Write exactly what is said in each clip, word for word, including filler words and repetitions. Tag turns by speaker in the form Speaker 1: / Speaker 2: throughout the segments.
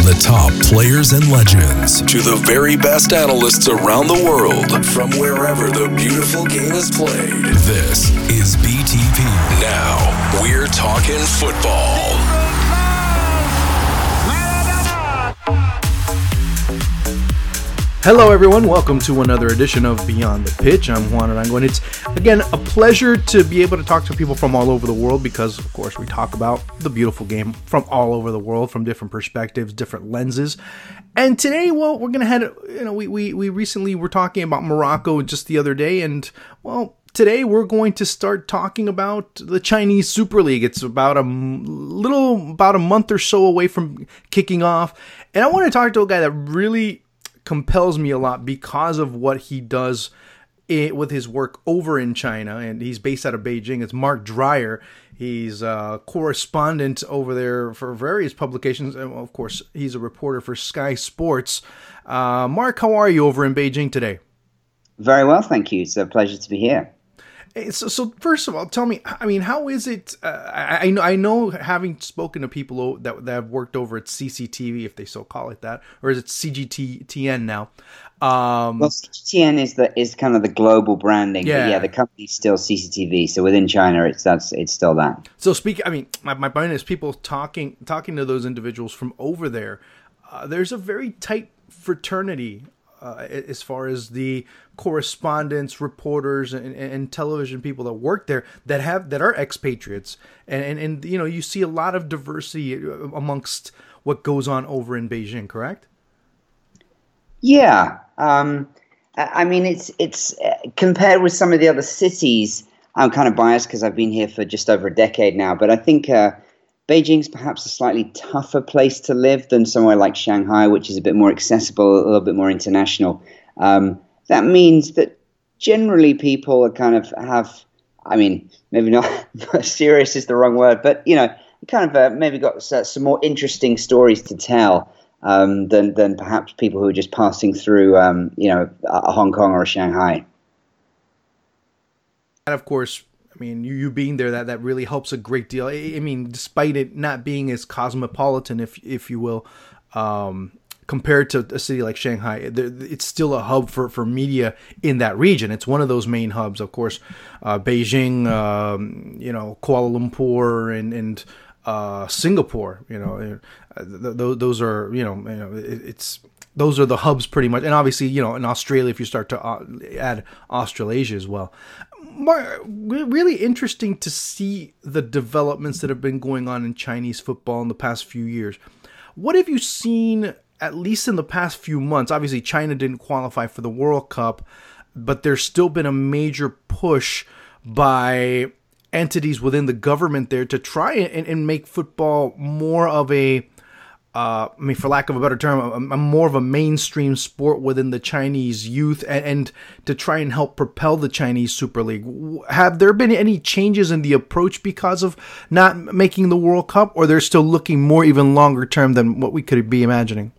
Speaker 1: the top players and legends to the very best analysts around the world from wherever the beautiful game is played. This is B T P. Now, we're talking football.
Speaker 2: Hello everyone, welcome to another edition of Beyond the Pitch. I'm Juan Arango, and it's, again, a pleasure to be able to talk to people from all over the world because, of course, we talk about the beautiful game from all over the world, from different perspectives, different lenses. And today, well, we're going to head, you know, we, we, we recently were talking about Morocco just the other day, and, well, today we're going to start talking about the Chinese Super League. It's about a little, about a month or so away from kicking off, and I want to talk to a guy that really compels me a lot because of what he does it, with his work over in China, and he's based out of Beijing. It's Mark Dreyer. He's a correspondent over there for various publications, and of course, he's a reporter for Sky Sports. Uh, Mark, how are you over in Beijing today?
Speaker 3: Very well, thank you. It's a pleasure to be here.
Speaker 2: So, so first of all, tell me, I mean, how is it? Uh, I, I know, I know, having spoken to people that, that have worked over at C C T V, if they so call it that, or is it C G T N now? Um,
Speaker 3: well, C G T N is the is kind of the global branding. Yeah, but yeah, the company's still C C T V. So within China, it's that's it's still that.
Speaker 2: So, speak. I mean, my my point is, people talking talking to those individuals from over there. Uh, there's a very tight fraternity. Uh, as far as the correspondents, reporters, and, and television people that work there that have that are expatriates, and, and and you know, you see a lot of diversity amongst what goes on over in Beijing, correct?
Speaker 3: Yeah, um, I mean, it's it's uh, compared with some of the other cities. I'm kind of biased because I've been here for just over a decade now, but I think uh, Beijing's perhaps a slightly tougher place to live than somewhere like Shanghai, which is a bit more accessible, a little bit more international. Um, that means that generally people are kind of have, I mean, maybe not serious is the wrong word, but, you know, kind of uh, maybe got some more interesting stories to tell um, than, than perhaps people who are just passing through, um, you know, a Hong Kong or a Shanghai.
Speaker 2: And of course, I mean, you, you being there, that, that really helps a great deal. I, I mean, despite it not being as cosmopolitan, if if you will, um, compared to a city like Shanghai, it's still a hub for, for media in that region. It's one of those main hubs, of course. Uh, Beijing, um, you know, Kuala Lumpur, and and uh, Singapore. You know, th- those are you know, you know, it's. Those are the hubs pretty much. And obviously, you know, in Australia, if you start to uh, add Australasia as well. Mar- really interesting to see the developments that have been going on in Chinese football in the past few years. What have you seen, at least in the past few months? Obviously, China didn't qualify for the World Cup, but there's still been a major push by entities within the government there to try and, and make football more of a Uh, I mean, for lack of a better term, a, a more of a mainstream sport within the Chinese youth, and, and to try and help propel the Chinese Super League. Have there been any changes in the approach because of not making the World Cup, or they're still looking more even longer term than what we could be imagining?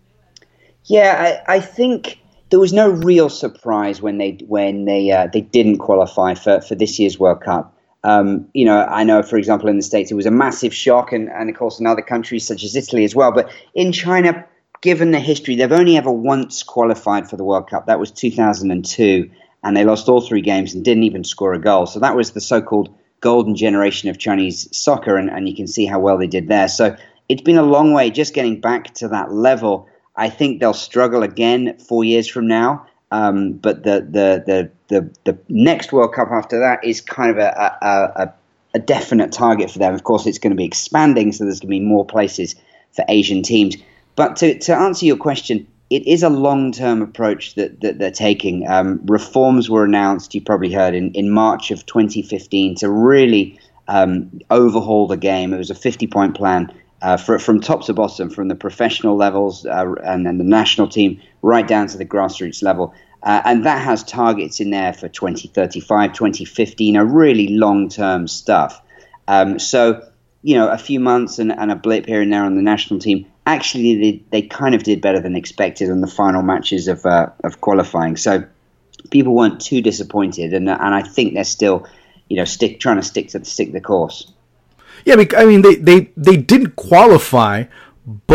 Speaker 3: Yeah, I, I think there was no real surprise when they when they uh, they didn't qualify for, for this year's World Cup. Um, you know, I know, for example, in the States, it was a massive shock, and, and of course in other countries such as Italy as well. But in China, given the history, they've only ever once qualified for the World Cup. That was two thousand two, and they lost all three games and didn't even score a goal. So that was the so-called golden generation of Chinese soccer, and, and you can see how well they did there. So it's been a long way just getting back to that level. I think they'll struggle again four years from now. Um, but the, the the the the next World Cup after that is kind of a, a, a, a definite target for them. Of course, it's going to be expanding, so there's going to be more places for Asian teams. But to, to answer your question, it is a long-term approach that, that they're taking. Um, reforms were announced, you probably heard, in, in March of twenty fifteen to really um, overhaul the game. It was a fifty-point plan. Uh, for, from top to bottom, from the professional levels uh, and then the national team right down to the grassroots level. Uh, and that has targets in there for twenty thirty-five, twenty fifty, you know, really long-term stuff. Um, so, you know, a few months and, and a blip here and there on the national team, actually they, they kind of did better than expected in the final matches of uh, of qualifying. So people weren't too disappointed, and and I think they're still, you know, stick trying to stick to stick the course.
Speaker 2: Yeah, I mean, they, they, they didn't qualify, but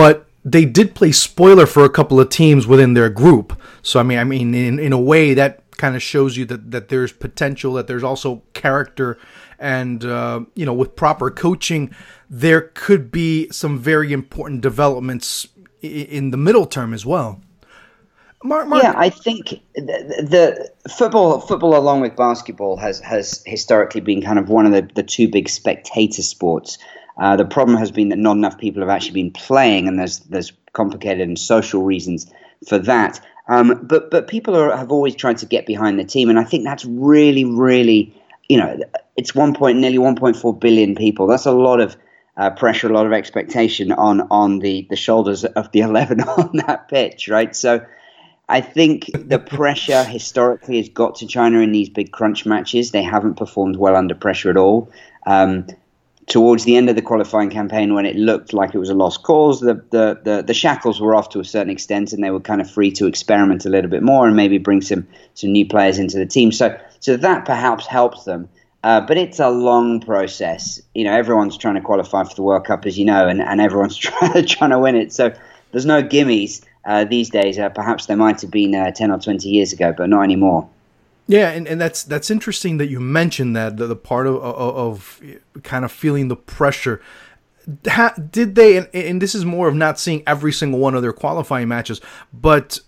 Speaker 2: they did play spoiler for a couple of teams within their group. So I mean, I mean, in in a way that kind of shows you that that there's potential, that there's also character, and uh, you know, with proper coaching, there could be some very important developments in the middle term as well. Mark, Mark.
Speaker 3: Yeah, I think the, the football, football along with basketball, has has historically been kind of one of the, the two big spectator sports. Uh, the problem has been that not enough people have actually been playing, and there's there's complicated and social reasons for that. Um, but but people are, have always tried to get behind the team, and I think that's really, really, you know, it's one point nearly one point four billion people. That's a lot of uh, pressure, a lot of expectation on on the the shoulders of the eleven on that pitch, right? So I think the pressure historically has got to China in these big crunch matches. They haven't performed well under pressure at all. Um, towards the end of the qualifying campaign, when it looked like it was a lost cause, the, the, the, the shackles were off to a certain extent, and they were kind of free to experiment a little bit more and maybe bring some, some new players into the team. So, so that perhaps helps them. Uh, but it's a long process. You know, everyone's trying to qualify for the World Cup, as you know, and, and everyone's trying, trying to win it. So there's no gimmies. Uh, these days, uh, perhaps they might have been uh, ten or twenty years ago, but not anymore.
Speaker 2: Yeah, and, and that's that's interesting that you mentioned that, the, the part of, of, of kind of feeling the pressure. Ha, did they, and, and this is more of not seeing every single one of their qualifying matches, but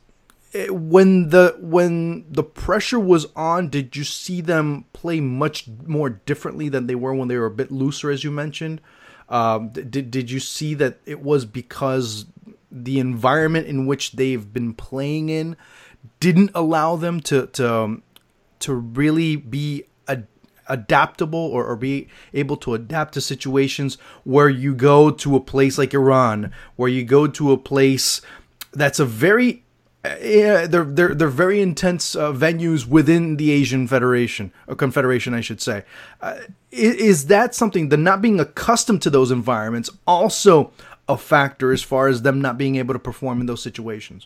Speaker 2: when the when the pressure was on, did you see them play much more differently than they were when they were a bit looser, as you mentioned? Um, did, did you see that it was because the environment in which they've been playing in didn't allow them to to um, to really be ad- adaptable or, or be able to adapt to situations where you go to a place like Iran, where you go to a place that's a very uh, yeah, they're they're they're very intense uh, venues within the Asian Federation or Confederation, I should say. Uh, is, is that something, the not being accustomed to those environments, also a factor as far as them not being able to perform in those situations?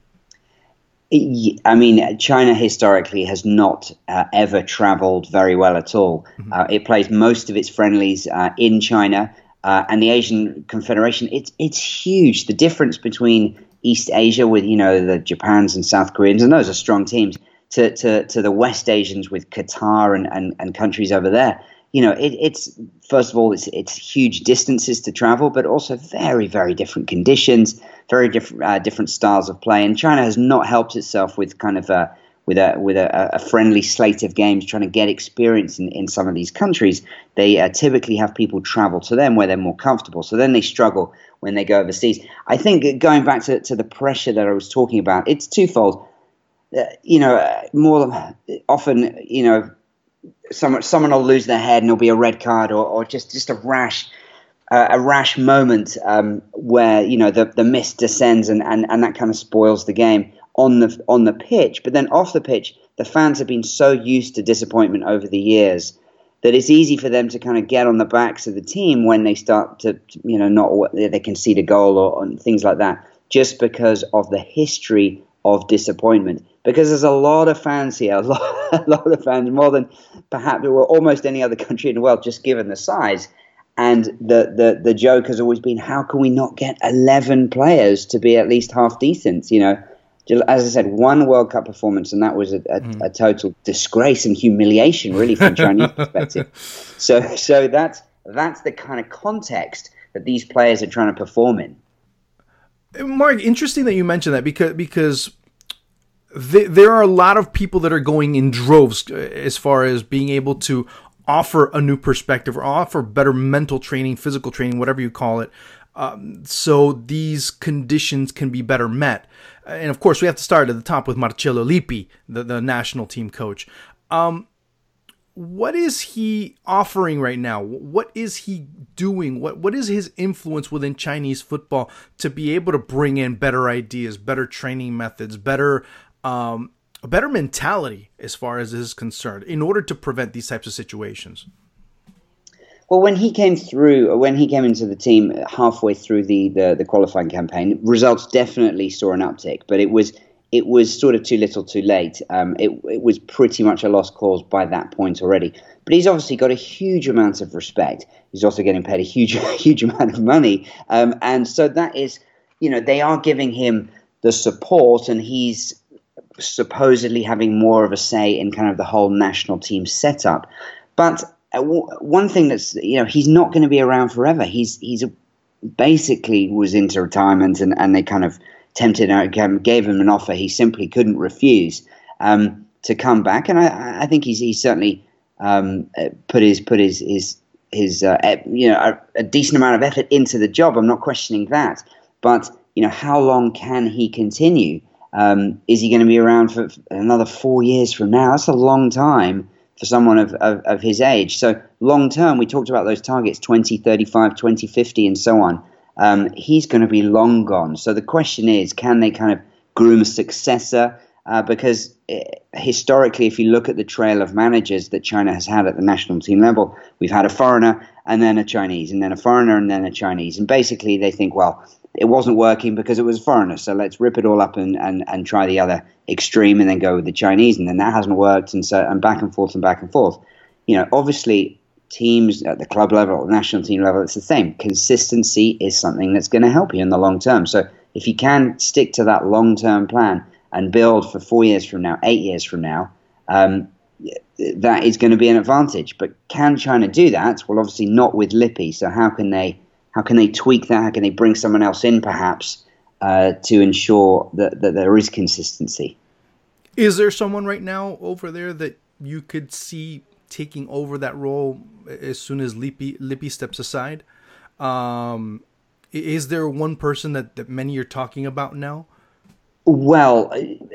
Speaker 3: I mean, China historically has not uh, ever traveled very well at all. Mm-hmm. Uh, it plays most of its friendlies uh, in China, uh, and the Asian Confederation, it's it's huge. The difference between East Asia with, you know, the Japans and South Koreans, and those are strong teams, to to, to the West Asians with Qatar and, and, and countries over there. You know, it, it's first of all, it's it's huge distances to travel, but also very, very different conditions, very different uh, different styles of play. And China has not helped itself with kind of a with a with a, a friendly slate of games, trying to get experience in, in some of these countries. They uh, typically have people travel to them where they're more comfortable. So then they struggle when they go overseas. I think going back to, to the pressure that I was talking about, it's twofold. Uh, you know, more often, you know, Someone, someone will lose their head and there'll be a red card, or, or just, just a rash, uh, a rash moment um, where, you know, the, the mist descends and, and, and that kind of spoils the game on the on the pitch. But then off the pitch, the fans have been so used to disappointment over the years that it's easy for them to kind of get on the backs of the team when they start to, you know, not they concede a goal or, or things like that, just because of the history of disappointment. Because there's a lot of fans here, a lot, a lot of fans, more than perhaps or almost any other country in the world, just given the size. And the, the, the joke has always been, how can we not get eleven players to be at least half decent? You know, as I said, one World Cup performance, and that was a, a, mm. a total disgrace and humiliation, really, from Chinese perspective. So, so that's that's the kind of context that these players are trying to perform in.
Speaker 2: Mark, interesting that you mentioned that, because because. There are a lot of people that are going in droves as far as being able to offer a new perspective or offer better mental training, physical training, whatever you call it, um, so these conditions can be better met. And of course, we have to start at the top with Marcello Lippi, the, the national team coach. Um, what is he offering right now? What is he doing? What What is his influence within Chinese football to be able to bring in better ideas, better training methods, better Um, a better mentality as far as this is concerned, in order to prevent these types of situations?
Speaker 3: Well, when he came through, when he came into the team halfway through the, the, the qualifying campaign, results definitely saw an uptick, but it was it was sort of too little too late. Um, it, it was pretty much a lost cause by that point already. But he's obviously got a huge amount of respect. He's also getting paid a huge, huge amount of money. Um, and so that is you know, they are giving him the support, and he's supposedly having more of a say in kind of the whole national team setup. But uh, w- one thing that's, you know, he's not going to be around forever. He's he's a, basically was into retirement, and, and they kind of tempted him, gave him an offer he simply couldn't refuse um, to come back. And I, I think he's he's certainly um, put his put his his his uh, you know a, a decent amount of effort into the job. I'm not questioning that, but you know, how long can he continue? Um, is he going to be around for another four years from now? That's a long time for someone of, of, of his age. So long term, we talked about those targets, twenty thirty-five, twenty fifty, and so on. Um, he's going to be long gone. So the question is, can they kind of groom a successor? Uh, because uh, historically, if you look at the trail of managers that China has had at the national team level, we've had a foreigner and then a Chinese, and then a foreigner and then a Chinese. And basically they think, well, it wasn't working because it was a foreigner, so let's rip it all up and, and, and try the other extreme and then go with the Chinese, and then that hasn't worked, and so and back and forth and back and forth. You know, obviously teams at the club level, the national team level, it's the same. Consistency is something that's going to help you in the long term. So if you can stick to that long-term plan and build for four years from now, eight years from now, um, that is going to be an advantage. But can China do that? Well, obviously not with Lippi. So how can they how can they tweak that? How can they bring someone else in, perhaps, uh, to ensure that, that there is consistency?
Speaker 2: Is there someone right now over there that you could see taking over that role as soon as Lippi, Lippi steps aside? Um, is there one person that, that many are talking about now?
Speaker 3: Well,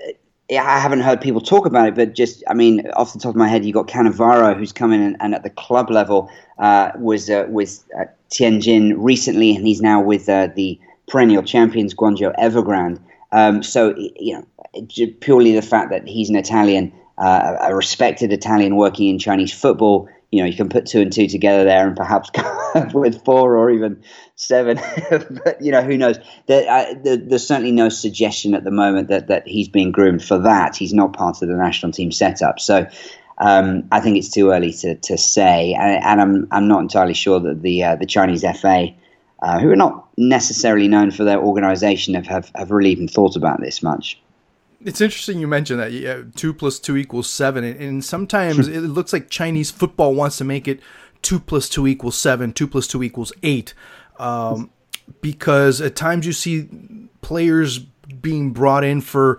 Speaker 3: I haven't heard people talk about it, but just, I mean, off the top of my head, you got Cannavaro, who's come in and, and at the club level uh, was uh, with uh, Tianjin recently, and he's now with uh, the perennial champions Guangzhou Evergrande. Um, so, you know, purely the fact that he's an Italian, uh, a respected Italian working in Chinese football, you know, you can put two and two together there and perhaps come up with four or even seven. But, you know, who knows? There, uh, there, there's certainly no suggestion at the moment that, that he's being groomed for that. He's not part of the national team setup. So um, I think it's too early to, to say. And, and I'm I'm not entirely sure that the uh, the Chinese F A, uh, who are not necessarily known for their organization, have, have, have really even thought about this much.
Speaker 2: It's interesting you mentioned that yeah, two plus two equals seven, and, and sometimes it looks like Chinese football wants to make it two plus two equals seven, two plus two equals eight, um, because at times you see players being brought in for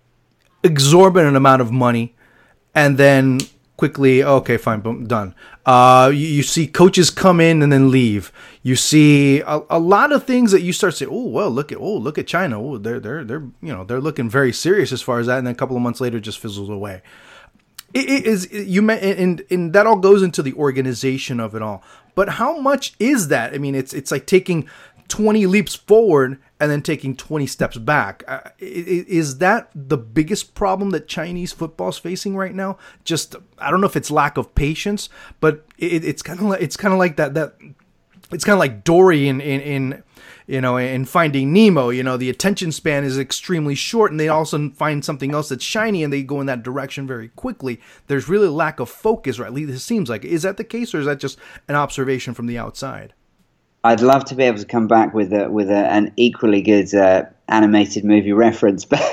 Speaker 2: exorbitant amount of money, and then quickly, okay, fine, boom, done. Uh, you, you see coaches come in and then leave. You see a, a lot of things that you start to say, oh well, look at oh look at China. Oh, they're they're they're you know they're looking very serious as far as that, and then a couple of months later, it just fizzles away. It, it is you and and that all goes into the organization of it all. But how much is that? I mean, it's it's like taking twenty leaps forward and then taking twenty steps back. Uh, is that the biggest problem that Chinese football is facing right now? Just, I don't know if it's lack of patience, but it, it's kind of like it's kind of like that that it's kind of like Dory in, in in you know in Finding Nemo. You know, the attention span is extremely short, and they also find something else that's shiny, and they go in that direction very quickly. There's really a lack of focus, or at least it seems like. Is that the case, or is that just an observation from the outside?
Speaker 3: I'd love to be able to come back with a, with a, an equally good uh, animated movie reference, but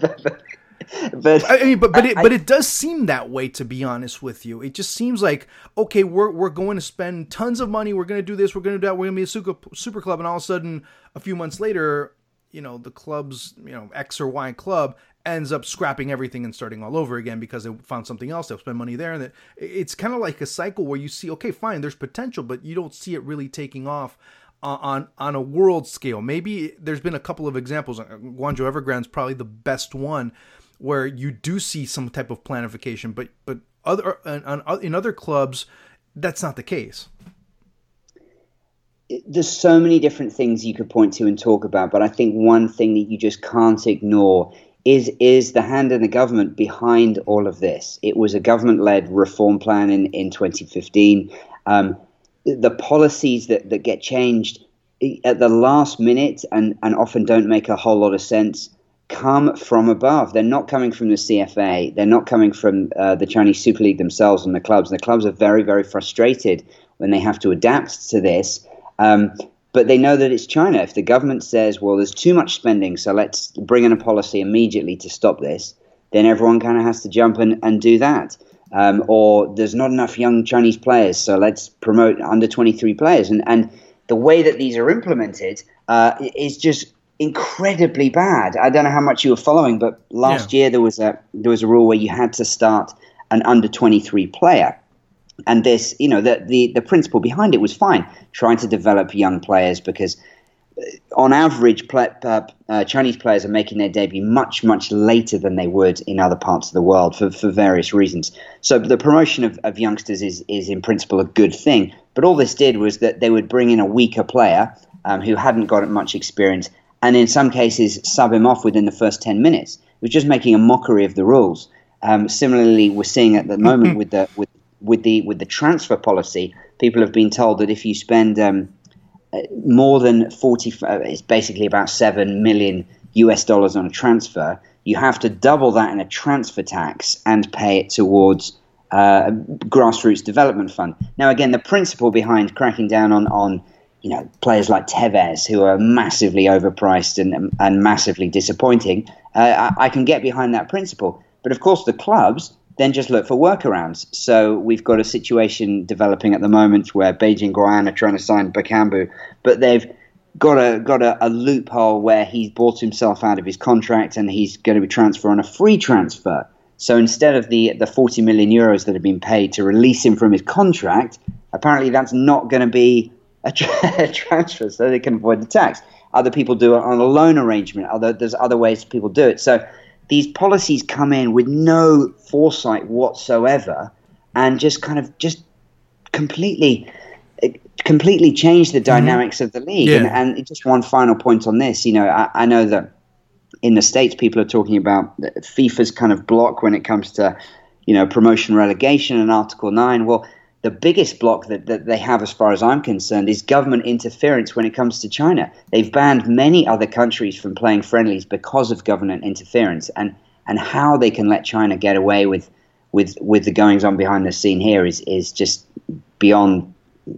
Speaker 3: but
Speaker 2: I mean, but but it, I, but it does seem that way, to be honest with you. It just seems like, okay, we're we're going to spend tons of money, we're going to do this, we're going to do that, we're going to be a super super club, and all of a sudden, a few months later, you know, the club's you know X or Y club ends up scrapping everything and starting all over again because they found something else. They'll spend money there, and it, it's kind of like a cycle where you see, okay, fine, there's potential, but you don't see it really taking off uh, on on a world scale. Maybe there's been a couple of examples. Guangzhou Evergrande is probably the best one where you do see some type of planification, but but other in other clubs, that's not the case.
Speaker 3: There's so many different things you could point to and talk about, but I think one thing that you just can't ignore is is the hand of the government behind all of this. It was a government-led reform plan in, in twenty fifteen. Um, the policies that, that get changed at the last minute and, and often don't make a whole lot of sense come from above. They're not coming from the C F A. They're not coming from uh, the Chinese Super League themselves and the clubs. And the clubs are very, very frustrated when they have to adapt to this. Um, But they know that it's China. If the government says, well, there's too much spending, so let's bring in a policy immediately to stop this, then everyone kind of has to jump and, and do that. Um, or there's not enough young Chinese players, so let's promote under twenty-three players. And, and the way that these are implemented uh, is just incredibly bad. I don't know how much you were following, but last yeah. year there was a there was a rule where you had to start an under twenty-three player. And this, you know, the, the, the principle behind it was fine, trying to develop young players because on average, play, uh, uh, Chinese players are making their debut much, much later than they would in other parts of the world for, for various reasons. So the promotion of, of youngsters is, is in principle a good thing. But all this did was that they would bring in a weaker player um, who hadn't got much experience and in some cases sub him off within the first ten minutes. It was just making a mockery of the rules. Um, similarly, we're seeing at the moment with the with with the with the transfer policy, people have been told that if you spend um, more than forty, uh, it's basically about seven million U S dollars on a transfer, you have to double that in a transfer tax and pay it towards uh, a grassroots development fund. Now, again, the principle behind cracking down on on you know players like Tevez, who are massively overpriced and and massively disappointing, uh, I, I can get behind that principle. But of course, the clubs then just look for workarounds. So we've got a situation developing at the moment where Beijing Guoan are trying to sign Bakambu, but they've got a got a, a loophole where he's bought himself out of his contract and he's going to be transferred on a free transfer. So instead of the the forty million euros that have been paid to release him from his contract, apparently that's not going to be a, tra- a transfer, so they can avoid the tax. Other people do it on a loan arrangement. Other there's other ways people do it. So these policies come in with no foresight whatsoever and just kind of just completely completely change the dynamics mm-hmm. of the league.
Speaker 2: Yeah.
Speaker 3: And, and just one final point on this, you know, I, I know that in the States people are talking about FIFA's kind of block when it comes to, you know, promotion relegation and Article nine. Well, the biggest block that, that they have, as far as I'm concerned, is government interference when it comes to China. They've banned many other countries from playing friendlies because of government interference. And, and how they can let China get away with with, with the goings-on behind the scene here is, is just beyond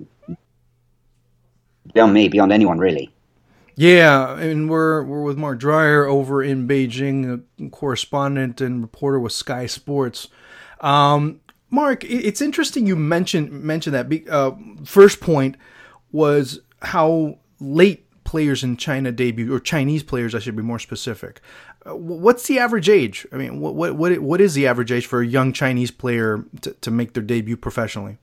Speaker 3: beyond me, beyond anyone, really.
Speaker 2: Yeah, and we're we're with Mark Dreyer over in Beijing, a correspondent and reporter with Sky Sports. Um Mark, it's interesting you mentioned mentioned that. Uh, first point was how late players in China debut, or Chinese players, I should be more specific. Uh, what's the average age? I mean, what what what what is the average age for a young Chinese player to, to make their debut professionally?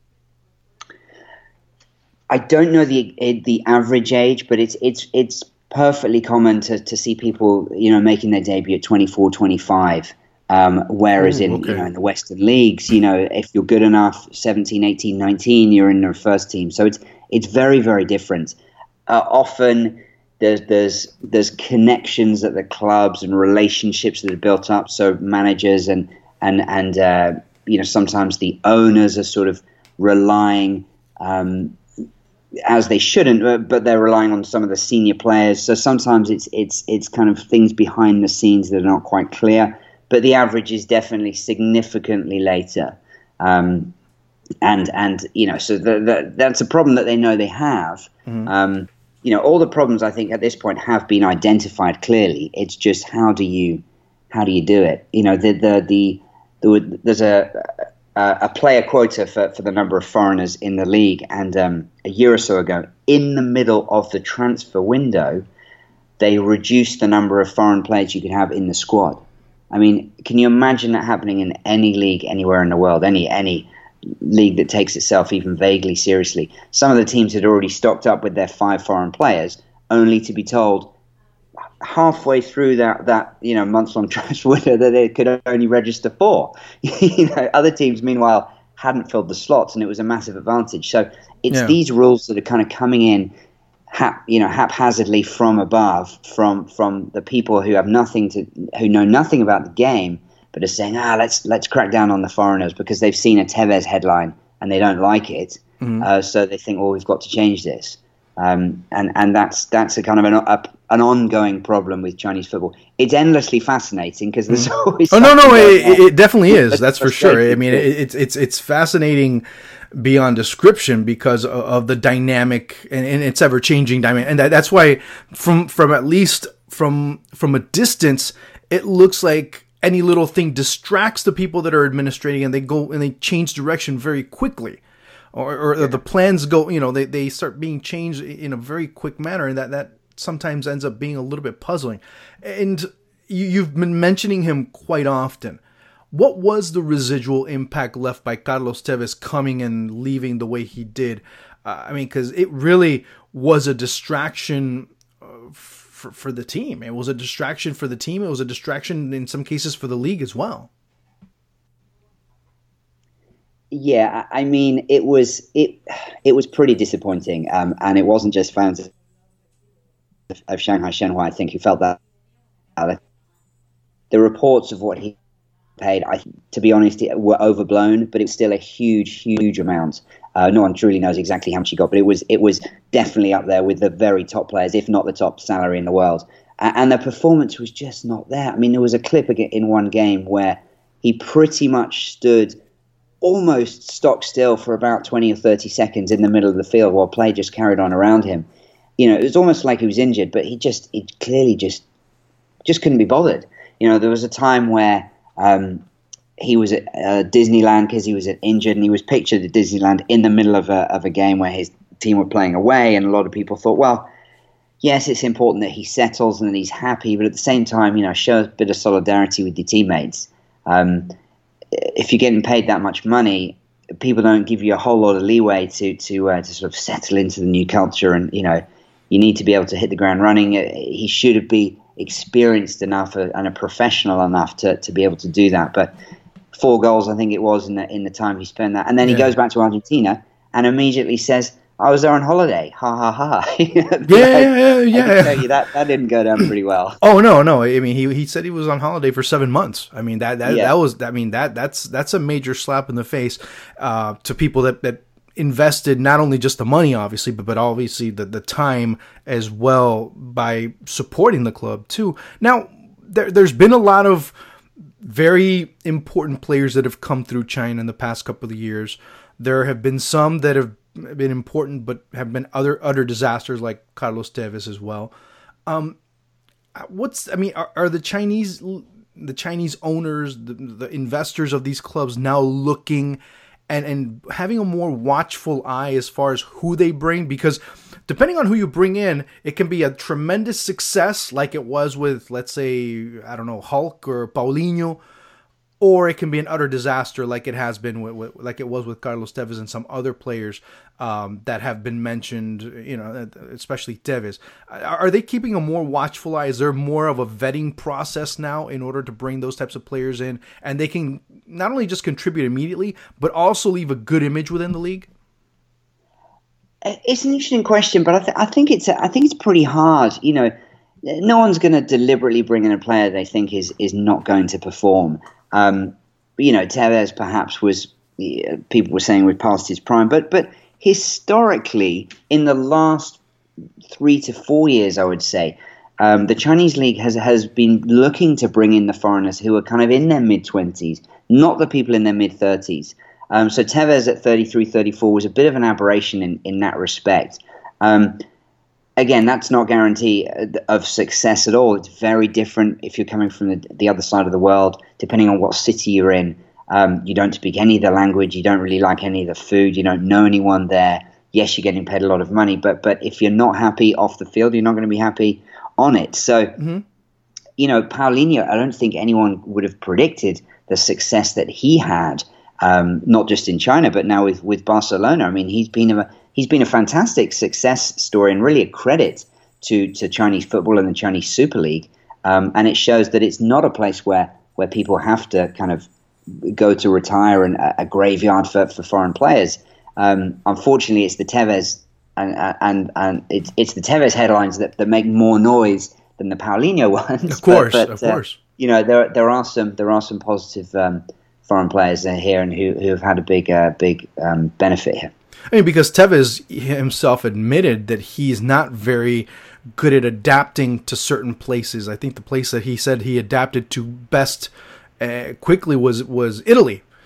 Speaker 3: I don't know the the average age, but it's it's it's perfectly common to, to see people, you know, making their debut at twenty-four, twenty-five. Um, whereas Ooh, in, okay. you know, in the Western leagues, you know, if you're good enough, seventeen, eighteen, nineteen, you're in the first team. So it's it's very, very different. Uh, often there's there's there's connections at the clubs and relationships that are built up. So managers and and and uh, you know, sometimes the owners are sort of relying, um, as they shouldn't, but they're relying on some of the senior players. So sometimes it's it's it's kind of things behind the scenes that are not quite clear. But the average is definitely significantly later, um, and and you know, so the, the, that's a problem that they know they have. Mm-hmm. Um, you know, all the problems I think at this point have been identified clearly. It's just how do you how do you do it? You know, the the the, the there's a, a a player quota for for the number of foreigners in the league, and um, a year or so ago, in the middle of the transfer window, they reduced the number of foreign players you could have in the squad. I mean, can you imagine that happening in any league anywhere in the world, any any league that takes itself even vaguely seriously? Some of the teams had already stocked up with their five foreign players, only to be told halfway through that, that you know months-long transfer window that they could only register four. you know, other teams, meanwhile, hadn't filled the slots, and it was a massive advantage. So it's yeah. these rules that are kind of coming in, Hap, you know, haphazardly from above, from from the people who have nothing to, who know nothing about the game, but are saying, ah, let's let's crack down on the foreigners because they've seen a Tevez headline and they don't like it, mm-hmm. uh, so they think, well, we've got to change this, um, and and that's that's a kind of an a, an ongoing problem with Chinese football. It's endlessly fascinating because there's always
Speaker 2: oh no no it, it definitely is, that's for sure. I mean, it, it's it's it's fascinating. beyond description because of, of the dynamic and, and its ever changing dynamic. And that, that's why from, from at least from, from a distance, it looks like any little thing distracts the people that are administrating and they go and they change direction very quickly. Or, or yeah. the plans go, you know, they, they start being changed in a very quick manner, and that, that sometimes ends up being a little bit puzzling. And you, you've been mentioning him quite often. What was the residual impact left by Carlos Tevez coming and leaving the way he did? Uh, I mean, because it really was a distraction uh, for, for the team. It was a distraction for the team. It was a distraction in some cases for the league as well.
Speaker 3: Yeah, I mean, it was it it was pretty disappointing, um, and it wasn't just fans of, of Shanghai Shenhua, I think, who felt that. Uh, the reports of what he paid, I, to be honest, were overblown, but it was still a huge, huge amount. Uh, no one truly knows exactly how much he got, but it was it was definitely up there with the very top players, if not the top salary in the world. And, and the performance was just not there. I mean, there was a clip in one game where he pretty much stood almost stock still for about twenty or thirty seconds in the middle of the field while play just carried on around him. You know, it was almost like he was injured, but he just, he clearly just, just couldn't be bothered. You know, there was a time where um, he was at uh, Disneyland because he was injured, and he was pictured at Disneyland in the middle of a, of a game where his team were playing away, and a lot of people thought, well, yes, it's important that he settles and that he's happy, but at the same time, you know, show a bit of solidarity with your teammates. Um, if you're getting paid that much money, people don't give you a whole lot of leeway to to uh, to sort of settle into the new culture, and you know, you need to be able to hit the ground running. He should be experienced enough and a professional enough to, to be able to do that. But four goals, I think it was, in the in the time he spent that, and then he yeah. goes back to Argentina and immediately says, I was there on holiday. Ha ha ha. yeah,
Speaker 2: like, yeah, yeah.
Speaker 3: I can tell you that that didn't go down pretty well.
Speaker 2: Oh no, no. I mean, he he said he was on holiday for seven months. I mean that that, yeah. that was. I mean that that's that's a major slap in the face uh, to people that, that invested not only just the money, obviously, but but obviously the the time as well by supporting the club too. Now there there's been a lot of very important players that have come through China in the past couple of years. There have been some that have been important, but have been other utter disasters like Carlos Tevez as well. Um, what's I mean, are, are the Chinese the Chinese owners, the, the investors of these clubs now looking and and having a more watchful eye as far as who they bring? Because depending on who you bring in, it can be a tremendous success, like it was with, let's say, I don't know, Hulk or Paulinho. Or it can be an utter disaster, like it has been, with, with, like it was with Carlos Tevez and some other players um, that have been mentioned. You know, especially Tevez. Are they keeping a more watchful eye? Is there more of a vetting process now in order to bring those types of players in, and they can not only just contribute immediately, but also leave a good image within the league?
Speaker 3: It's an interesting question, but I, th- I think it's I think it's pretty hard. You know, no one's going to deliberately bring in a player they think is is not going to perform. Um, you know, Tevez perhaps was, uh, people were saying, was past his prime, but but historically, in the last three to four years, I would say, um, the Chinese league has has been looking to bring in the foreigners who are kind of in their mid twenties, not the people in their mid thirties. Um, so Tevez at thirty-three, thirty-four was a bit of an aberration in, in that respect. Um, Again, that's not guarantee of success at all. It's very different if you're coming from the, the other side of the world, depending on what city you're in. Um, you don't speak any of the language. You don't really like any of the food. You don't know anyone there. Yes, you're getting paid a lot of money, but but if you're not happy off the field, you're not going to be happy on it. So, mm-hmm. you know, Paulinho, I don't think anyone would have predicted the success that he had, um, not just in China, but now with, with Barcelona. I mean, he's been a He's been a fantastic success story and really a credit to, to Chinese football and the Chinese Super League. Um, and it shows that it's not a place where, where people have to kind of go to retire and a, a graveyard for, for foreign players. Um, unfortunately, it's the Tevez and and and it's it's the Tevez headlines that, that make more noise than the Paulinho ones.
Speaker 2: Of course,
Speaker 3: but, but,
Speaker 2: of course.
Speaker 3: Uh, you know, there there are some there are some positive um, foreign players here and who who have had a big uh, big um, benefit here.
Speaker 2: I mean, because Tevez himself admitted that he's not very good at adapting to certain places. I think the place that he said he adapted to best uh, quickly was was Italy.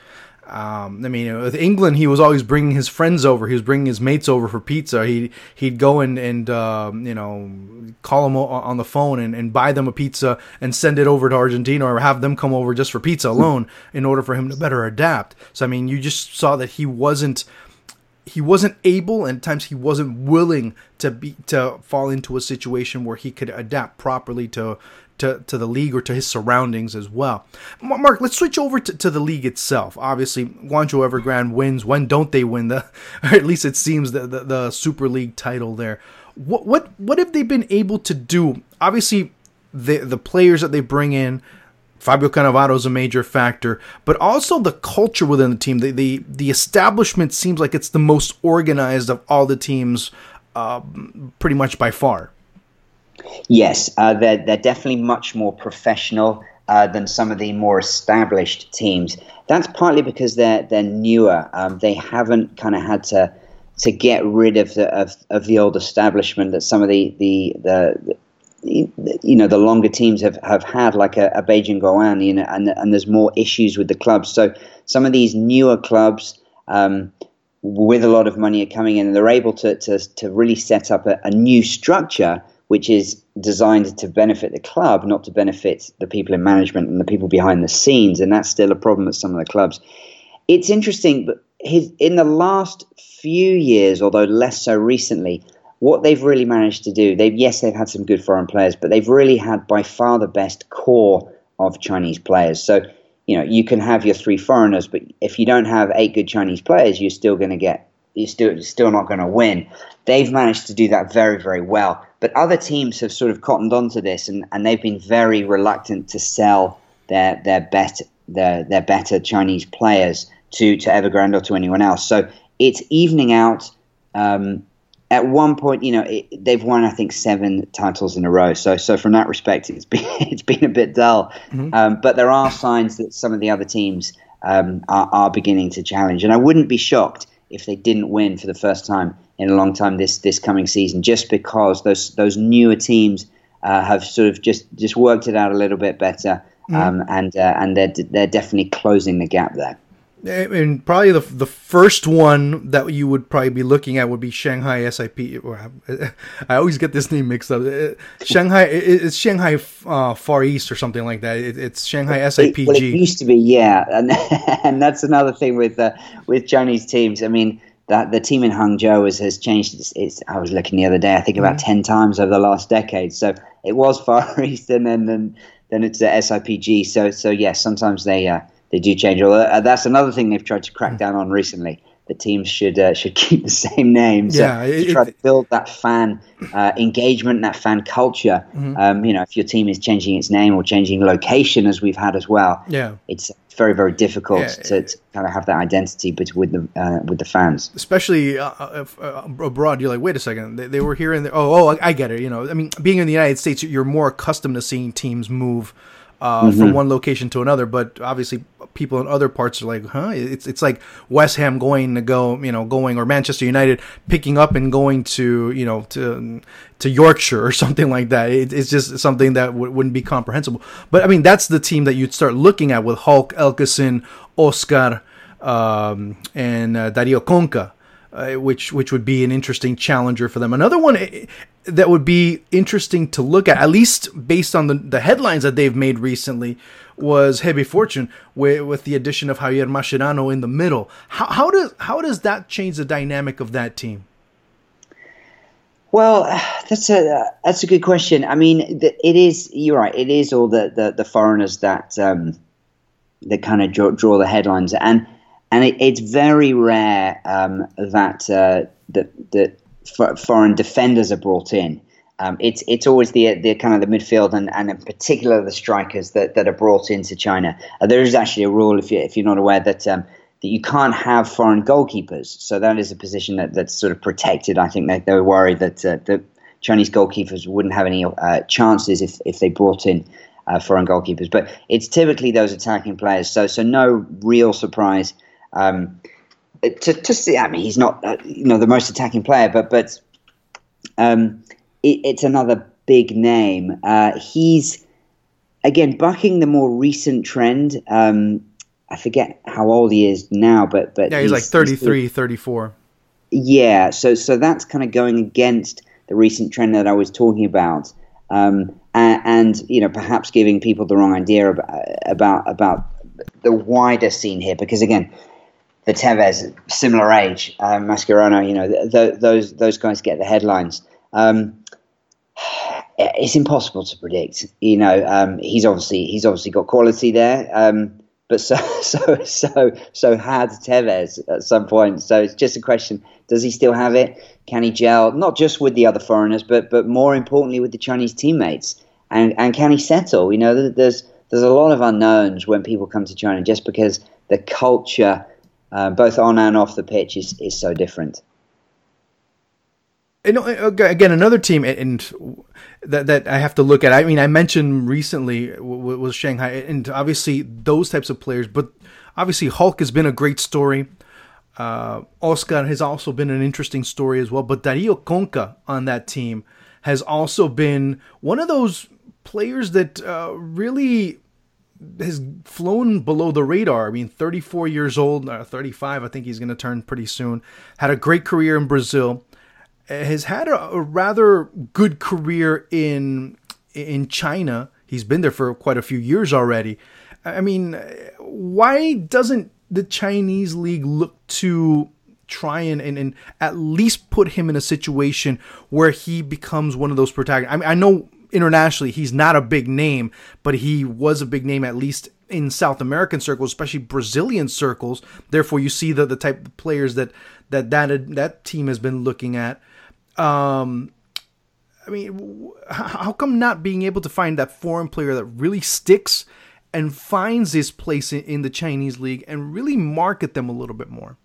Speaker 2: Um, I mean, with England, he was always bringing his friends over. He was bringing his mates over for pizza. He he'd go and and um, you know call them on the phone and, and buy them a pizza and send it over to Argentina, or have them come over just for pizza alone in order for him to better adapt. So I mean, you just saw that he wasn't. He wasn't able, and at times he wasn't willing to be to fall into a situation where he could adapt properly to to, to the league or to his surroundings as well. Mark, let's switch over to, to the league itself. Obviously, Guangzhou Evergrande wins. When don't they win the? Or at least it seems the, the the Super League title there. What what what have they been able to do? Obviously, the the players that they bring in. Fabio Cannavaro is a major factor, but also the culture within the team. The, the the establishment seems like it's the most organized of all the teams, uh, pretty much by far.
Speaker 3: Yes, uh, they're, they're definitely much more professional uh, than some of the more established teams. That's partly because they're they're newer. Um, they haven't kind of had to to get rid of the of, of the old establishment that some of the the the, the you know, the longer teams have, have had, like a, a Beijing Guoan, you know, and, and there's more issues with the clubs. So some of these newer clubs um, with a lot of money are coming in, and they're able to to, to really set up a, a new structure which is designed to benefit the club, not to benefit the people in management and the people behind the scenes. And that's still a problem at some of the clubs. It's interesting, but his, in the last few years, although less so recently, what they've really managed to do, they've yes, they've had some good foreign players, but they've really had by far the best core of Chinese players. So, you know, you can have your three foreigners, but if you don't have eight good Chinese players, you're still going to get, you're still you're still not going to win. They've managed to do that very, very well. But other teams have sort of cottoned onto this, and, and they've been very reluctant to sell their their better their their better Chinese players to to Evergrande or to anyone else. So it's evening out. Um, At one point, you know, it, they've won, I think, seven titles in a row. So, so from that respect, it's been it's been a bit dull. Mm-hmm. Um, but there are signs that some of the other teams um, are, are beginning to challenge. And I wouldn't be shocked if they didn't win for the first time in a long time this this coming season, just because those those newer teams uh, have sort of just, just worked it out a little bit better, mm-hmm. um, and uh, and they're they're definitely closing the gap there.
Speaker 2: And probably the the first one that you would probably be looking at would be Shanghai S I P. I always get this name mixed up. Shanghai, it's Shanghai uh, Far East or something like that. It, it's Shanghai S I P G.
Speaker 3: Well, it used to be, yeah, and and that's another thing with uh, with Chinese teams. I mean, that the team in Hangzhou has, has changed. Its, its, I was looking the other day. I think about mm-hmm. ten times over the last decade. So it was Far East, and then then, then it's the S I P G. So so yes, yeah, sometimes they. Uh, They do change. Uh, that's another thing they've tried to crack down on recently. The teams should uh, should keep the same names.
Speaker 2: Yeah,
Speaker 3: uh, to try to build that fan uh, engagement, that fan culture. Mm-hmm. Um, you know, if your team is changing its name or changing location, as we've had as well,
Speaker 2: yeah,
Speaker 3: it's very very difficult yeah, to, to kind of have that identity, but with the uh, with the fans,
Speaker 2: especially uh, if, uh, abroad. You're like, wait a second, they, they were here and there. oh oh, I, I get it. You know, I mean, being in the United States, you're more accustomed to seeing teams move. Uh, mm-hmm. From one location to another, but obviously people in other parts are like, huh? It's it's like West Ham going to go, you know, going or Manchester United picking up and going to, you know, to to Yorkshire or something like that. It, it's just something that w- wouldn't be comprehensible. But I mean, that's the team that you'd start looking at with Hulk, Elkeson, Oscar, um, and uh, Dario Conca. Uh, which which would be an interesting challenger for them. Another one that would be interesting to look at, at least based on the, the headlines that they've made recently, was Heavy Fortune with, with the addition of Javier Mascherano in the middle. How, how does how does that change the dynamic of that team?
Speaker 3: Well, that's a that's a good question. I mean, it is. You're right. It is all the the, the foreigners that um, that kind of draw, draw the headlines and. And it, it's very rare um, that uh, that that f- foreign defenders are brought in. Um, it's it's always the the kind of the midfield and, and in particular the strikers that, that are brought into China. Uh, there is actually a rule, if you if you're not aware, that um, that you can't have foreign goalkeepers. So that is a position that, that's sort of protected. I think they they were worried that uh, the Chinese goalkeepers wouldn't have any uh, chances if if they brought in uh, foreign goalkeepers. But it's typically those attacking players. So so no real surprise. Um, to, to see, I mean, he's not, uh, you know, the most attacking player, but but um, it, it's another big name. Uh, he's again bucking the more recent trend. Um, I forget how old he is now, but but
Speaker 2: yeah, he's, he's like thirty-three, he's, thirty-four.
Speaker 3: Yeah, so so that's kind of going against the recent trend that I was talking about, um, and, and you know perhaps giving people the wrong idea about about about the wider scene here, because again, the Tevez, similar age, uh, Mascherano, you know, th- th- those those guys get the headlines. Um, it's impossible to predict. You know, um, he's obviously he's obviously got quality there. Um, But so so so so had Tevez at some point. So it's just a question: does he still have it? Can he gel not just with the other foreigners, but but more importantly with the Chinese teammates? And and can he settle? You know, there's there's a lot of unknowns when people come to China, just because the culture, uh, both on and off the pitch, is is so different.
Speaker 2: And again, another team and that that I have to look at. I mean, I mentioned recently was Shanghai, and obviously those types of players. But obviously, Hulk has been a great story. Uh, Oscar has also been an interesting story as well. But Dario Conca on that team has also been one of those players that uh, really has flown below the radar. I mean, thirty-four years old, uh, thirty-five. I think he's going to turn pretty soon. Had a great career in Brazil. Has had a, a rather good career in in China. He's been there for quite a few years already. I mean, why doesn't the Chinese league look to try and, and, and at least put him in a situation where he becomes one of those protagonists? I mean, I know internationally he's not a big name, but he was a big name at least in South American circles, especially Brazilian circles. Therefore, you see the, the type of players that that, that that team has been looking at. Um, I mean, how come not being able to find that foreign player that really sticks and finds his place in, in the Chinese league and really market them a little bit more?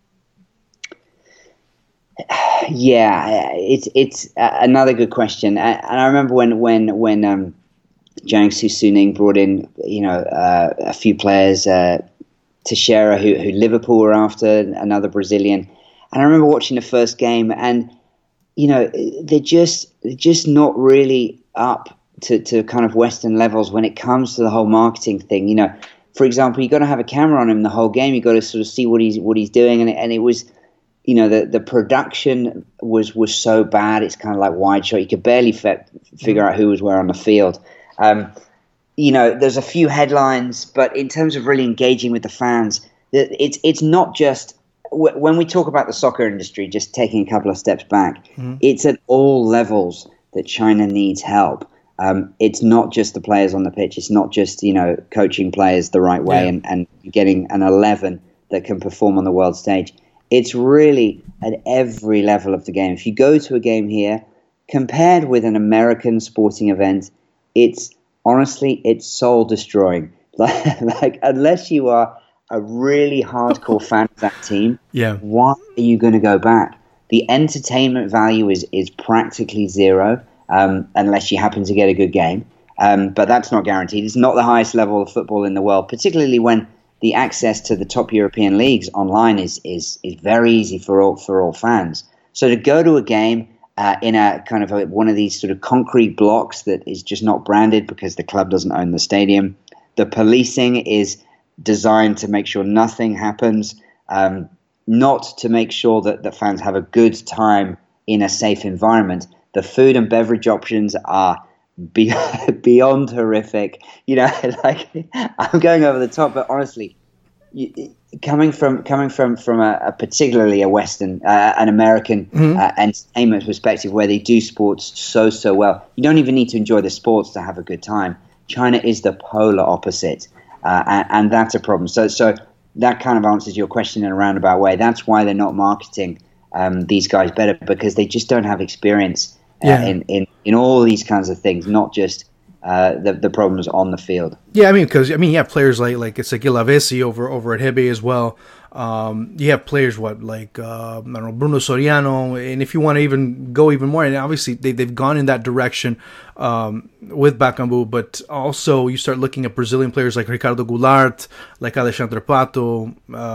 Speaker 3: Yeah, it's it's another good question, and I remember when when when um, Jiangsu Suning brought in you know uh, a few players, uh, Teixeira, who who Liverpool were after, another Brazilian, and I remember watching the first game and. You know, they're just they're just not really up to, to kind of Western levels when it comes to the whole marketing thing. You know, for example, you got to have a camera on him the whole game. You got to sort of see what he's what he's doing, and it, and it was, you know, the the production was was so bad. It's kind of like wide shot. You could barely fe- figure out who was where on the field. Um, you know, there's a few headlines, but in terms of really engaging with the fans, it's it's not just. When we talk about the soccer industry, just taking a couple of steps back, mm-hmm. it's at all levels that China needs help. Um, it's not just the players on the pitch. It's not just, you know, coaching players the right way yeah. and, and getting an eleven that can perform on the world stage. It's really at every level of the game. If you go to a game here, compared with an American sporting event, it's honestly, it's soul destroying. Like, like unless you are a really hardcore fan of that team,
Speaker 2: yeah.
Speaker 3: why are you going to go back? The entertainment value is is practically zero, um, unless you happen to get a good game. Um, but that's not guaranteed. It's not the highest level of football in the world, particularly when the access to the top European leagues online is is is very easy for all for all fans. So to go to a game uh, in a kind of a, one of these sort of concrete blocks that is just not branded because the club doesn't own the stadium, the policing is designed to make sure nothing happens, um, not to make sure that the fans have a good time in a safe environment. The food and beverage options are be- beyond horrific. You know, like I'm going over the top, but honestly, you, coming from coming from from a, a particularly a Western, uh, an American mm-hmm. uh, entertainment perspective, where they do sports so so well, you don't even need to enjoy the sports to have a good time. China is the polar opposite. Uh, and, and that's a problem. So, so that kind of answers your question in a roundabout way. That's why they're not marketing um, these guys better, because they just don't have experience uh, yeah. in, in, in all these kinds of things, not just uh, the the problems on the field.
Speaker 2: Yeah, I mean, because I mean, you have players like like it's like Ilavesi over over at Hebe as well. Um, you have players what like uh, I don't know, Bruno Soriano, and if you want to even go even more, and obviously they they've gone in that direction um, with Bakambu, but also you start looking at Brazilian players like Ricardo Goulart, like Alexandre Pato,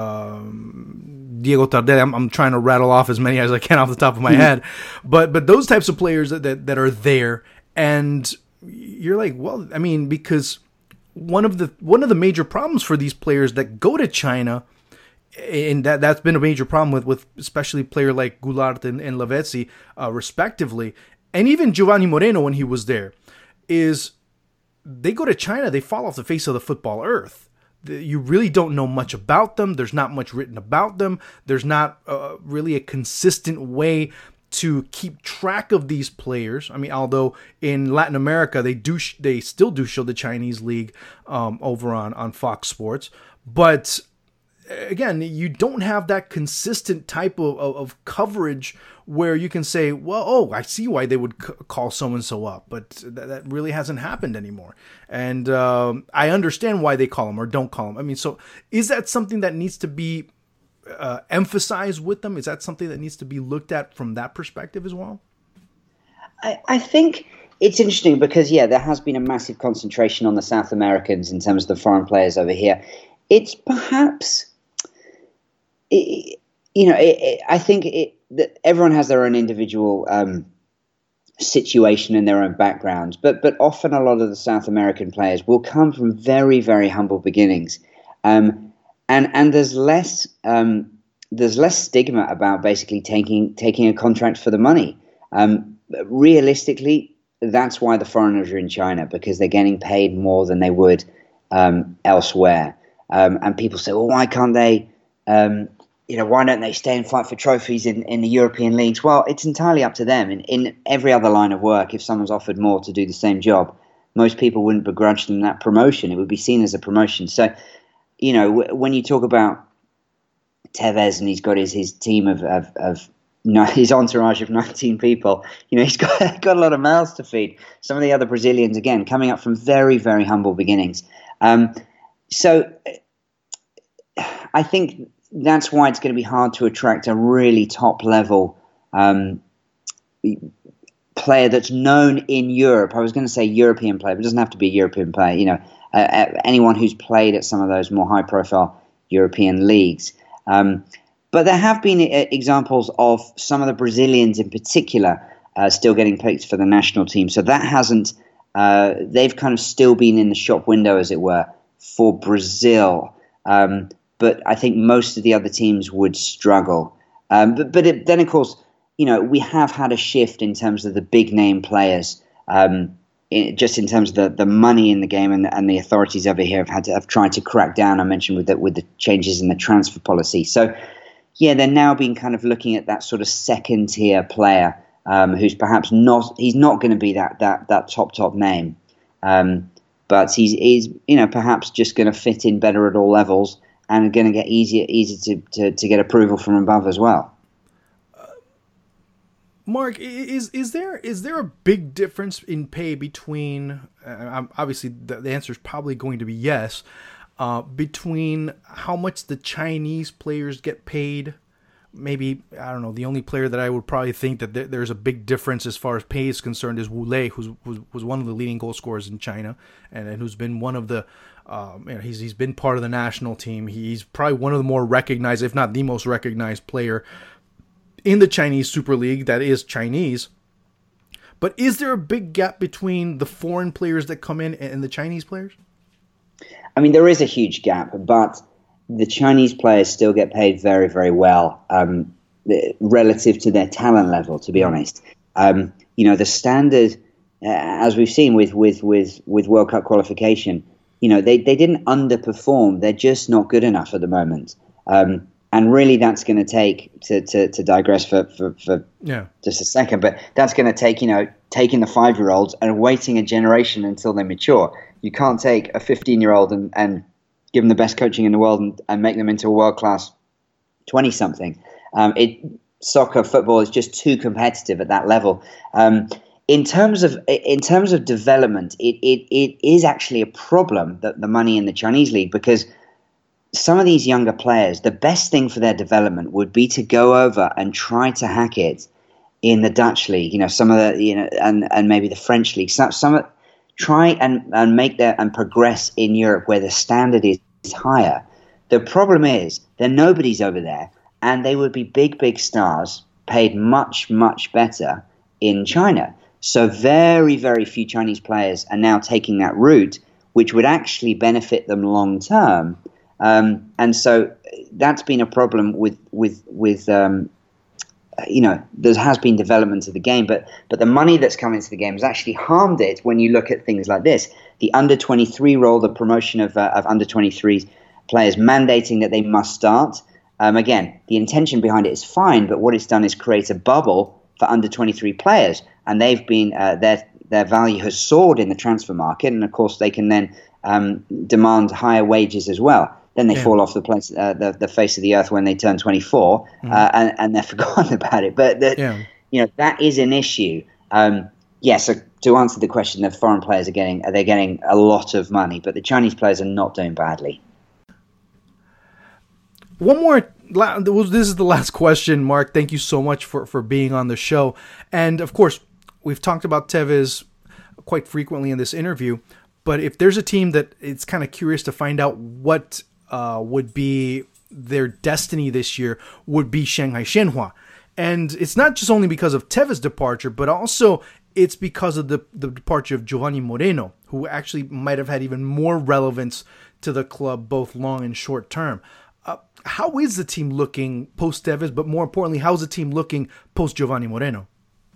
Speaker 2: um, Diego Tardelli. I'm, I'm trying to rattle off as many as I can off the top of my head, but but those types of players that, that that are there, and you're like, well, I mean, because one of the one of the major problems for these players that go to China, and that that's been a major problem with, with especially a player like Goulart and, and Lavezzi, uh, respectively, and even Giovanni Moreno when he was there, is they go to China, they fall off the face of the football earth. You really don't know much about them. There's not much written about them. There's not uh, really a consistent way to keep track of these players. I mean, although in Latin America they do, sh- they still do show the Chinese league um, over on, on Fox Sports, but again, you don't have that consistent type of, of, of coverage where you can say, well, oh, I see why they would c- call so-and-so up, but th- that really hasn't happened anymore. And um, I understand why they call them or don't call them. I mean, so is that something that needs to be uh, emphasized with them? Is that something that needs to be looked at from that perspective as well?
Speaker 3: I, I think it's interesting because, yeah, there has been a massive concentration on the South Americans in terms of the foreign players over here. It's perhaps... It, you know, it, it, I think it, that everyone has their own individual um, situation and their own backgrounds, but but often a lot of the South American players will come from very, very humble beginnings, um, and and there's less um, there's less stigma about basically taking taking a contract for the money. Um, realistically, that's why the foreigners are in China, because they're getting paid more than they would um, elsewhere. Um, and people say, well, why can't they? Um, you know, why don't they stay and fight for trophies in, in the European leagues? Well, it's entirely up to them. In, in every other line of work, if someone's offered more to do the same job, most people wouldn't begrudge them that promotion. It would be seen as a promotion. So, you know, w- when you talk about Tevez and he's got his, his team of, of, of no, his entourage of nineteen people, you know, he's got, got a lot of mouths to feed. Some of the other Brazilians, again, coming up from very, very humble beginnings. Um, so I think that's why it's going to be hard to attract a really top-level um, player that's known in Europe. I was going to say European player, but it doesn't have to be a European player. You know, uh, anyone who's played at some of those more high-profile European leagues. Um, but there have been uh, examples of some of the Brazilians in particular uh, still getting picked for the national team. So that hasn't uh, – they've kind of still been in the shop window, as it were, for Brazil. Um But I think most of the other teams would struggle. Um, but but it, then, of course, you know, we have had a shift in terms of the big name players, um, in, just in terms of the, the money in the game, and, and the authorities over here have had to have tried to crack down. I mentioned with the, with the changes in the transfer policy. So, yeah, they're now being kind of looking at that sort of second tier player um, who's perhaps not. He's not going to be that that that top top name, um, but he's he's you know perhaps just going to fit in better at all levels. And going to get easier, easier to, to, to get approval from above as well.
Speaker 2: Uh, Mark, is is there is there a big difference in pay between? Uh, obviously, the, the answer is probably going to be yes. Uh, between how much the Chinese players get paid, maybe I don't know. The only player that I would probably think that there, there's a big difference as far as pay is concerned is Wu Lei, who was was one of the leading goal scorers in China, and, and who's been one of the. Um, you know, he's he's been part of the national team. He's probably one of the more recognized, if not the most recognized player in the Chinese Super League that is Chinese. But is there a big gap between the foreign players that come in and the Chinese players?
Speaker 3: I mean, there is a huge gap, but the Chinese players still get paid very, very well um, relative to their talent level, to be honest. Um, you know, the standard, uh, as we've seen with, with, with, with World Cup qualification, you know, they, they didn't underperform. They're just not good enough at the moment. Um, and really that's going to take, to, to, to digress for, for, for yeah. just a second, but that's going to take, you know, taking the five-year-olds and waiting a generation until they mature. You can't take a fifteen-year-old and, and give them the best coaching in the world and, and make them into a world-class twenty-something. Um, it soccer, football is just too competitive at that level. Um In terms of in terms of development, it, it, it is actually a problem, that the money in the Chinese league, because some of these younger players, the best thing for their development would be to go over and try to hack it in the Dutch league, you know, some of the, you know, and, and maybe the French league. Some, some try and, and make their and progress in Europe where the standard is higher. The problem is that nobody's over there, and they would be big, big stars paid much, much better in China. So very, very few Chinese players are now taking that route, which would actually benefit them long term. Um, and so that's been a problem with with with um, you know, there has been development of the game, but but the money that's come into the game has actually harmed it. When you look at things like this, the under twenty-three role, the promotion of uh, of under twenty-three players, mandating that they must start. Um, again, the intention behind it is fine, but what it's done is create a bubble for under twenty-three players, and they've been uh, their their value has soared in the transfer market, and of course they can then um, demand higher wages as well. Then they yeah. fall off the place, uh, the the face of the earth when they turn twenty-four, mm-hmm. uh, and and they're forgotten about it. But the, yeah. you know, that is an issue. Um, yeah. So to answer the question, the foreign players are getting they're getting a lot of money, but the Chinese players are not doing badly.
Speaker 2: One more. This is the last question, Mark. Thank you so much for, for being on the show. And of course, we've talked about Tevez quite frequently in this interview. But if there's a team that it's kind of curious to find out what uh, would be their destiny this year, would be Shanghai Shenhua. And it's not just only because of Tevez's departure, but also it's because of the, the departure of Giovanni Moreno, who actually might have had even more relevance to the club, both long and short term. Uh, how is the team looking post-Tevez, but more importantly, how's the team looking post-Giovanni Moreno?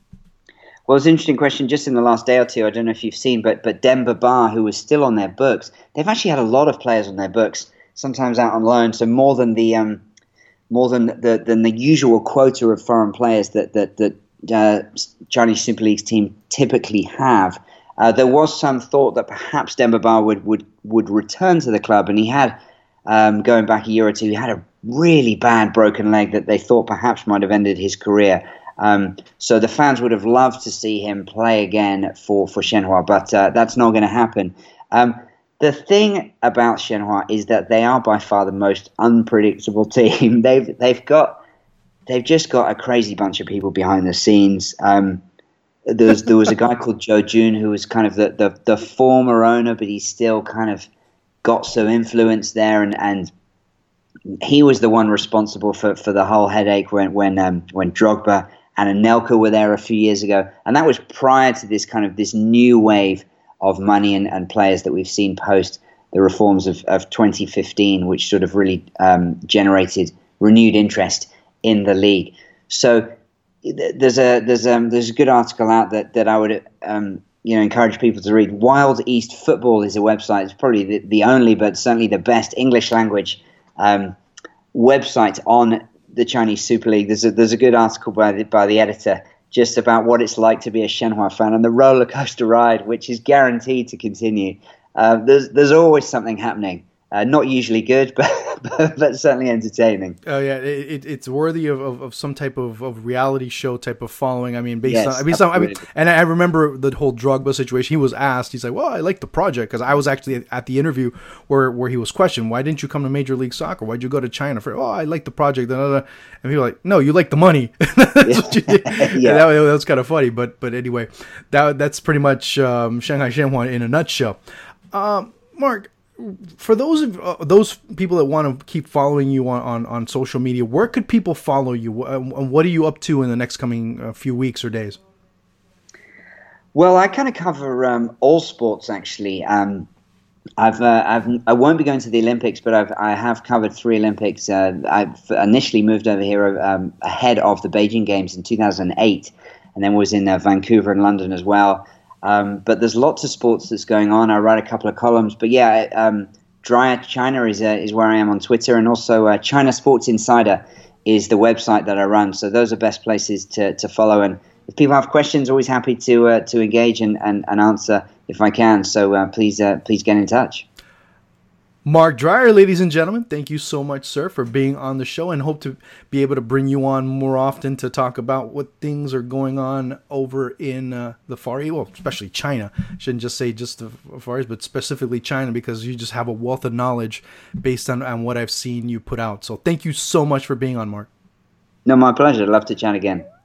Speaker 3: Well, it's an interesting question. Just in the last day or two, I don't know if you've seen, but but Demba Ba, who was still on their books, they've actually had a lot of players on their books, sometimes out on loan, so more than the um, more than the than the usual quota of foreign players that that that uh, Chinese Super League's team typically have. Uh, there was some thought that perhaps Demba Ba would would would return to the club, and he had. Um, going back a year or two, he had a really bad broken leg that they thought perhaps might have ended his career. Um, so the fans would have loved to see him play again for, for Shenhua, but uh, that's not going to happen. Um, the thing about Shenhua is that they are by far the most unpredictable team. They've they've got they've just got a crazy bunch of people behind the scenes. Um, there was there was a guy called Joe June who was kind of the, the the former owner, but he's still kind of got some influence there, and, and he was the one responsible for, for the whole headache when when um, when Drogba and Anelka were there a few years ago, and that was prior to this kind of this new wave of money and, and players that we've seen post the reforms of, of twenty fifteen, which sort of really um, generated renewed interest in the league. So there's a there's um there's a good article out that that I would um. you know, encourage people to read. Wild East Football is a website. It's probably the, the only, but certainly the best English language um, website on the Chinese Super League. There's a, there's a good article by the, by the editor just about what it's like to be a Shenhua fan and the roller coaster ride, which is guaranteed to continue. Uh, there's there's always something happening. Uh, not usually good, but, but but certainly entertaining.
Speaker 2: Oh yeah, it, it's worthy of, of, of some type of, of reality show type of following. I mean, based yes, on I mean, some, I mean, and I remember the whole Drogba situation. He was asked, he's like, "Well, I like the project," because I was actually at the interview where, where he was questioned, "Why didn't you come to Major League Soccer? Why'd you go to China for?" "Oh, I like the project." And people were like, "No, you like the money." That's yeah. what you did. yeah, that, that was kind of funny. But but anyway, that that's pretty much um, Shanghai Shenhua in a nutshell. Um, Mark. For those of uh, those people that want to keep following you on, on, on social media, where could people follow you? And what are you up to in the next coming uh, few weeks or days?
Speaker 3: Well, I kind of cover um, all sports actually. Um, I've uh, I've I won't be going to the Olympics, but I've I have covered three Olympics. Uh, I've initially moved over here um, ahead of the Beijing Games in two thousand eight, and then was in uh, Vancouver and London as well. Um, but there's lots of sports that's going on. I write a couple of columns, but yeah, um, Dryer China is uh, is where I am on Twitter, and also uh, China Sports Insider is the website that I run. So those are best places to, to follow. And if people have questions, always happy to uh, to engage and, and, and answer if I can. So uh, please uh, please get in touch.
Speaker 2: Mark Dryer, ladies and gentlemen, thank you so much, sir, for being on the show, and hope to be able to bring you on more often to talk about what things are going on over in uh, the Far East, well, especially China. Shouldn't just say just the Far East, but specifically China, because you just have a wealth of knowledge based on, on what I've seen you put out. So thank you so much for being on, Mark.
Speaker 3: No, my pleasure. I'd love to chat again.